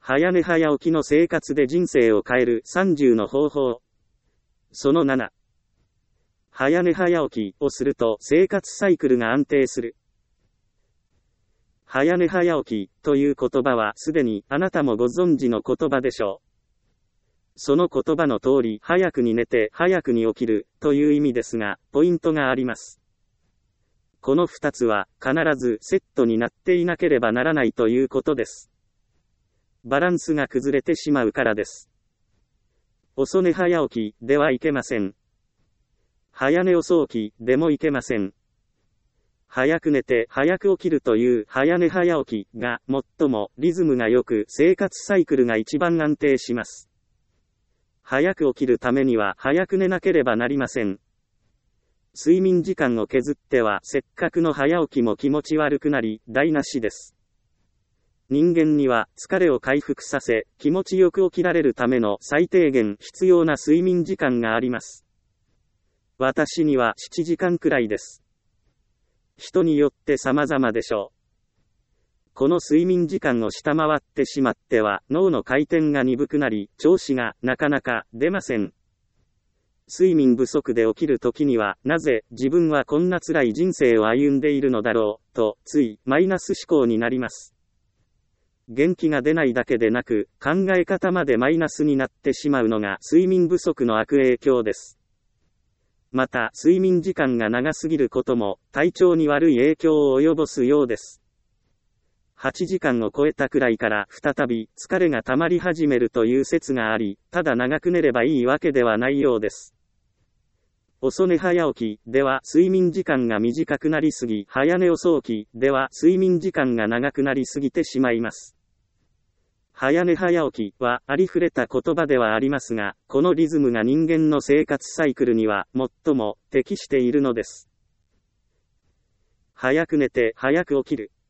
早寝早起きの生活で人生を変える30の方法。その7。早寝早起きをすると生活サイクルが安定する。早寝早起きという言葉はすでにあなたもご存知の言葉でしょう。その言葉の通り早くに寝て早くに起きるという意味ですが、ポイントがあります。この2つは必ずセットになっていなければならないということです。バランスが崩れてしまうからです。遅寝早起きではいけません。早寝遅起きでもいけません。早く寝て早く起きるという早寝早起きが最もリズムが良く生活サイクルが一番安定します。早く起きるためには早く寝なければなりません。睡眠時間を削ってはせっかくの早起きも気持ち悪くなり台無しです。人間には疲れを回復させ気持ちよく起きられるための最低限必要な睡眠時間があります。私には7時間くらいです。人によって様々でしょう。この睡眠時間を下回ってしまっては脳の回転が鈍くなり調子がなかなか出ません。睡眠不足で起きるときにはなぜ自分はこんな辛い人生を歩んでいるのだろうとついマイナス思考になります。元気が出ないだけでなく考え方までマイナスになってしまうのが睡眠不足の悪影響です。また睡眠時間が長すぎることも体調に悪い影響を及ぼすようです。8時間を超えたくらいから再び疲れが溜まり始めるという説があり、ただ長く寝ればいいわけではないようです。遅寝早起きでは睡眠時間が短くなりすぎ、早寝遅起きでは睡眠時間が長くなりすぎてしまいます。早寝早起きはありふれた言葉ではありますが、このリズムが人間の生活サイクルには最も適しているのです。早く寝て早く起きる。